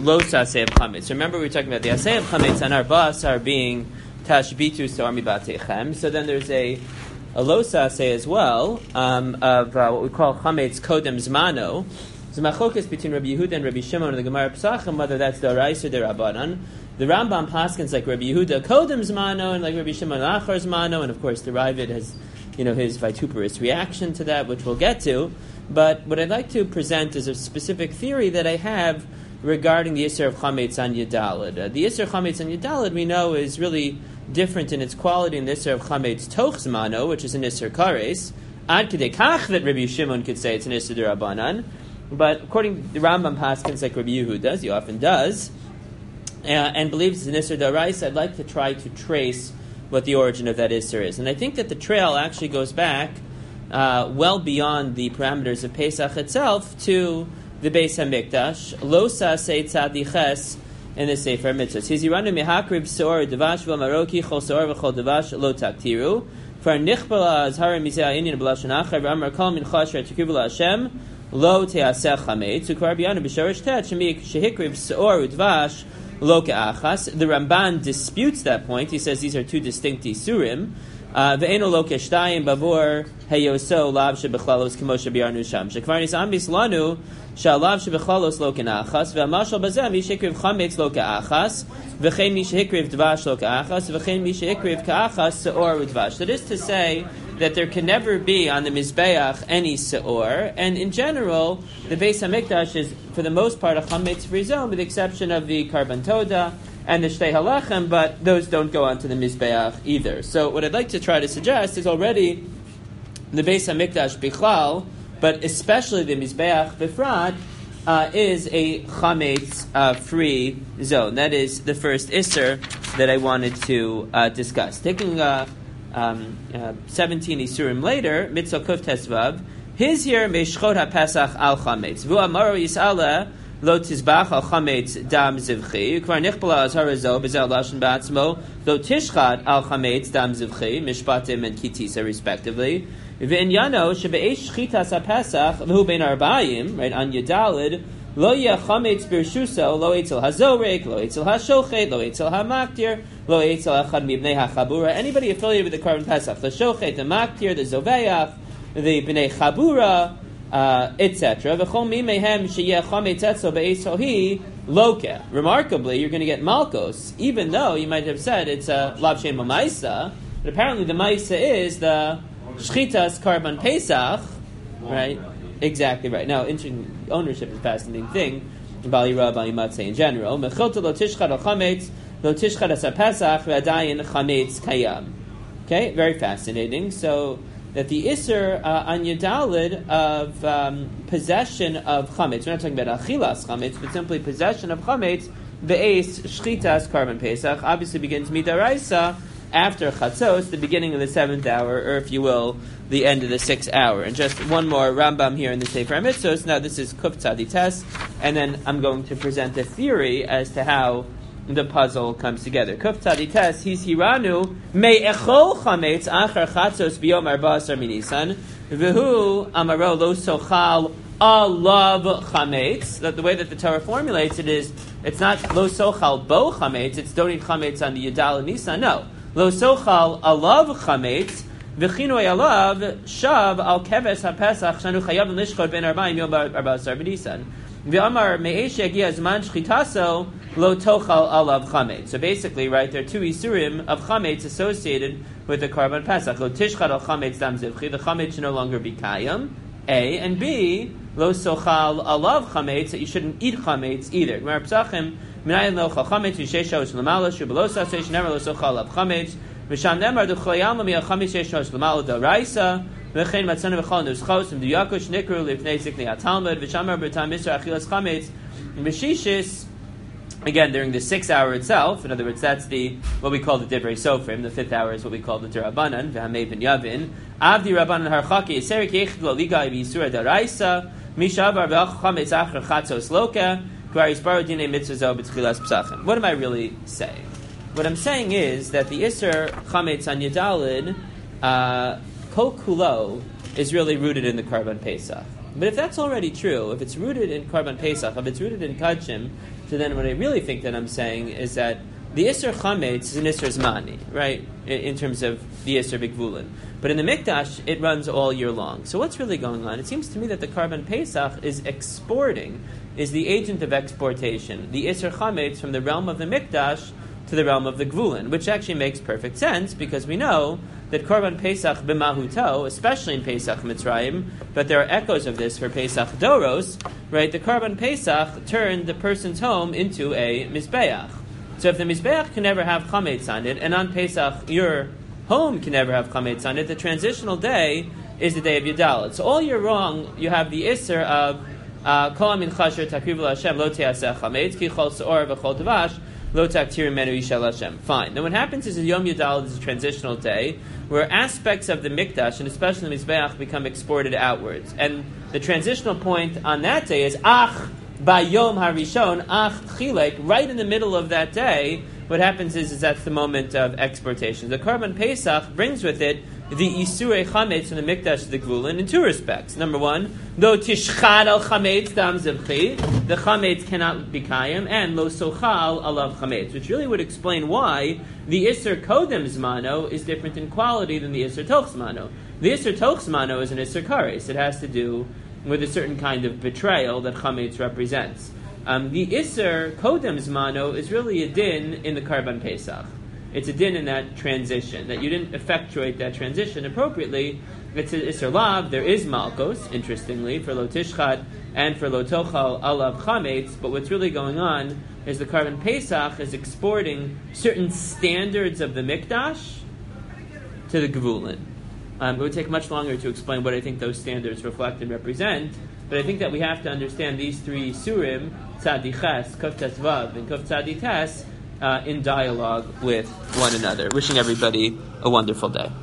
los aseh of chametz. Remember, we were talking about the aseh of chametz and our bas are being tashbitu soar mibatechem. So then there's a los aseh as well of what we call chametz kodem zmano. So machokas between Rabbi Yehuda and Rabbi Shimon and the Gemara Pesachim, whether that's the Orais or the Rabbanan. The Rambam paskins like Rabbi Yehuda kodem zmano and like Rabbi Shimon achar zmano, and of course the Ravid has his vituperous reaction to that, which we'll get to. But what I'd like to present is a specific theory that I have regarding the Isser of Chametz on Yudalid. The Isser of Chametz on Yudalid we know is really different in its quality in the Isser of Chametz Toch Zmano, which is an Isser Kares. Ad Kedei Kach that Rabbi Shimon could say it's an Isser D'Rabbanan. But according to the Rambam paskins like Rabbi Yehuda does, he often does, and believes it's an Isser D'Oraisa, I'd like to try to trace what the origin of that Isser is. And I think that the trail actually goes back well beyond the parameters of Pesach itself to the Beis HaMikdash. Lo Saseh Tzadiches in the Sefer Mitzvos. Hiziranu mehakriv seor devash v'maroki chol seor v'chol devash lo taktiru. For nichbala azhara mizeh inin b'lashon achar v'amar kol mincha asher tikrivu la'Hashem lo te'aseh chametz. Ukvar b'yanu b'shorish tet shemik shehikriv seor udvash lo ke'achas. The Ramban disputes that point. He says these are two distinct isurim. Ve'eno lo keshtayim bavur heyoso lav shebechlalos k'moshe b'yarnu sham. Shekvar nisam bislanu shalav shebechlalos lo kenachas ve'amashal bazeh mishikriv chametz lo ke'achas v'chein mishikriv dvash lo ke'achas v'chein mishikriv ke'achas seor udvash. That is to say that there can never be on the Mizbeach any seor, and in general, the Beis HaMikdash is, for the most part, a chametz-free zone, with the exception of the Karban Toda and the Shtei Halachem, but those don't go onto the Mizbeach either. So what I'd like to try to suggest is already the Beis HaMikdash Bichlal, but especially the Mizbeach Bifrat, is a chametz-free zone. That is the first Isser that I wanted to discuss. Taking 17 Isurim later, Mitzvah Kuf Tesvav, his here Meshchot HaPesach al Chametz. Vu Amaro Yis'ala lo tizbach al Chametz dam zivchi. Ukvar nichbala azhara zo bezel lashon ba'atzmo lo tishchat al Chametz dam zivchi, Mishpatim and Kitisa respectively. V'inyano shebe'esh shchitas HaPesach v'hu bein arbayim, right, on Yudalid, lo yeh chametz birshuso, lo etzel hazorek, lo etzel hashochet, lo etzel hamaktir, lo etzel achad mibnei hachabura. Anybody affiliated with the Karban Pesach, the shochet, the maktir, the zoveach, the bnei chabura, etc. V'chol mi mehem sheyeh chametz etzel be'esohi loke. Remarkably, you're going to get malkos, even though you might have said it's a lav shem ma'isa, but apparently the ma'isa is the shchitas Karban Pesach, right? Exactly right. Now, interesting, ownership is a fascinating thing. Bali Rav, Bali Matzeh in general. Mechilta lo tishchat al chametz, lo tishchat as ha-pesach, ve'adayin chametz kayam. Okay, very fascinating. So, that the Isser on Yudalid of possession of chametz, we're not talking about achilas chametz, but simply possession of chametz, ve'es shchitas Karban Pesach, obviously begins midaraisa after Chatzos, the beginning of the 7th hour, or if you will, the end of the 6th hour. And just one more Rambam here in the Sefer HaMitzvos. Now this is Kuf Tzadites, and then I'm going to present a theory as to how the puzzle comes together. Kuf Tzadites, he's Hiranu, me'echol chametz achar Chatzos biyom arba'asar minisan, v'hu amaro lo sochal alav chametz. The way that the Torah formulates it is, it's not lo sochal bo chametz, it's don't eat chametz on the Yudal Nisan, no. Lo sochal alav chametz, v'chinoi alav shav al keves ha-pesach shanu chayav l'ishchot ben arba'im yom arba'asar b'nisan. V'amar me'esh yagia zman shchitaso lo tochal alav chametz. So basically, right, there are two isurim of chametz associated with the Karban Pesach. Lo tishchat al chametz dam zivchi, the chametz should no longer be kayam, A, and B, lo sochal alav chametz, that you shouldn't eat chametz either. Gemara Pesachim, minayin lo chal chametz v'sheisha ush l'mala shu b'lo saseh never lo sochal alav chametz v'sham nemar duchlayam l'mi al chametz sheisha ush l'mala d'oraisa v'chein matzana v'chol nuschos v'duyakush nikru lifnei ziknei ha-talmud v'shamar b'tam misra achilas chametz v'shishis. Again, during the 6th hour itself, in other words, that's what we call the Divrei Sofrim. The 5th hour is what we call the D'Rabbanan, v'hamei ben Yavin. Avdi Rabbanan harchaki eserik yechid lo ligai v'yisura d'araisa mishavar v'ach chametz achar chatzos loka kvar yisbaru dinei mitzvah b'tchilas p'sachim. What am I really saying? What I'm saying is that the Isser chametz on Yudalid kol kulo is really rooted in the Karban Pesach. But if that's already true, if it's rooted in Karban Pesach, if it's rooted in Kachim, So then what I really think that I'm saying is that the Isser Chametz is an Isser Zmani, right, in terms of the Isser B'Gvulin. But in the Mikdash, it runs all year long. So what's really going on? It seems to me that the Karban Pesach is the agent of exportation, the Isser Chametz from the realm of the Mikdash to the realm of the Gvulin, which actually makes perfect sense because we know that Korban Pesach b'mahuto, especially in Pesach Mitzrayim, but there are echoes of this for Pesach Doros, right? The Korban Pesach turned the person's home into a Mizbeach. So if the Mizbeach can never have Chametz on it, and on Pesach your home can never have Chametz on it, the transitional day is the day of Yudalit. So all year long, you have the Isser of Kol Min Chasher Takriv L'Hashem Lo Te'aseh Chametz Ki Chol Se'or V'Chol Tavash Lo Taktir Menu Yishal Hashem. Fine. Then what happens is Yom Yudalit is a transitional day where aspects of the Mikdash, and especially the Mizbeach, become exported outwards. And the transitional point on that day is Ach Bayom Harishon, Ach Chilek, right in the middle of that day. What happens is that's the moment of exportation. The Karban Pesach brings with it the Isurei Chametz from the Mikdash to the Gvulin in two respects. Number one, Lo Tishchad al Chametz Dam Zivchi, the Chametz cannot be Kayim, and Lo Sochal alav Chametz, which really would explain why the Isser Kodem Zmano is different in quality than the Isser Toch Zmano. The Isser Toch Zmano is an Isser Kares. It has to do with a certain kind of betrayal that Chametz represents. The Isser Kodem Zmano is really a din in the Karban Pesach. It's a din in that transition, that you didn't effectuate that transition appropriately. It's an Isser Lav. There is Malkos, interestingly, for Lo Tishchad and for Lo Tochal Alav Chametz, but what's really going on is the Karban Pesach is exporting certain standards of the Mikdash to the Gvulin. It would take much longer to explain what I think those standards reflect and represent, but I think that we have to understand these three Surim, Tzadi Ches, Kuf Tes Vav, and Kuf Tzadi Tes, in dialogue with one another. Wishing everybody a wonderful day.